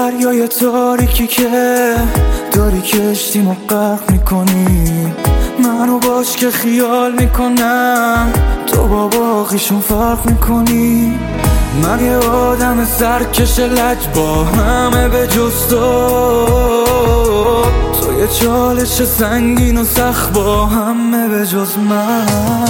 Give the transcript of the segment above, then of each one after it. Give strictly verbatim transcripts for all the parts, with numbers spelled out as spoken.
دریای تاریکی که داری کشتیمو غرق میکنی، منو باش که خیال میکنم تو با باقیشون فرق میکنی. من یه آدم سرکش لج با همه به جز تو، تو یه چالش سنگین و سخت با همه به جز من.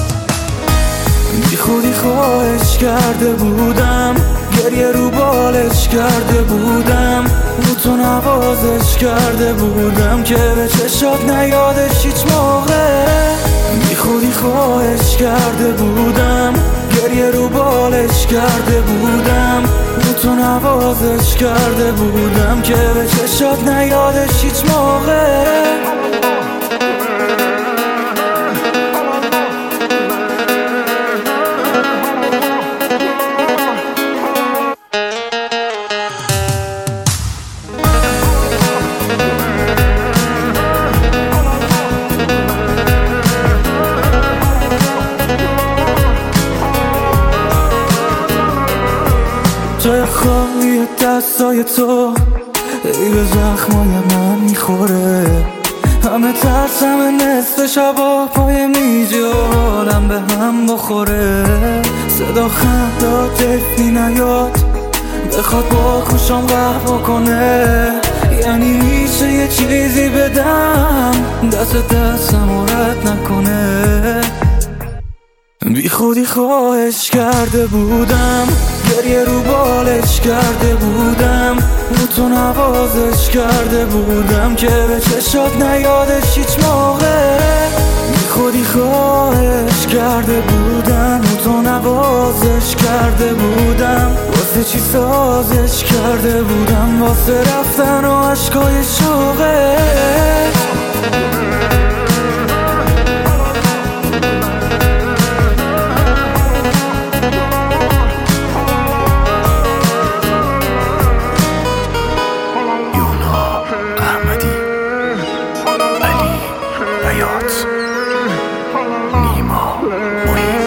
بی خودی خواهش کرده بودم، گریه رو بالش کرده بودم، رو تو نوازش کرده بودم که به چشات نیادش هیچ موقع. بی خودی خواهش کرده بودم، گریه رو بالش کرده بودم، رو تو نوازش کرده بودم که به چشات نیادش هیچ موقع. جای خالی دستای تو ای به زخمای من میخوره، همه ترسم نصف شبا پای میزی و حالم به هم بخوره. صدا خندات تفنی نیاد بخواد با خوشم قهوه کنه، یعنی میشه یه چیزی بدم دست دستم رد نکنه. بی خودی خواهش کرده بودم، گریه رو بالش کرده بودم، رو تو نوازش کرده بودم که به چشات نیادش هیچ موقع. بی خودی خواهش کرده بودم، رو تو نوازش کرده بودم، واسه چی سازش کرده بودم، واسه رفتن و عشقای شوقه. نیما محیط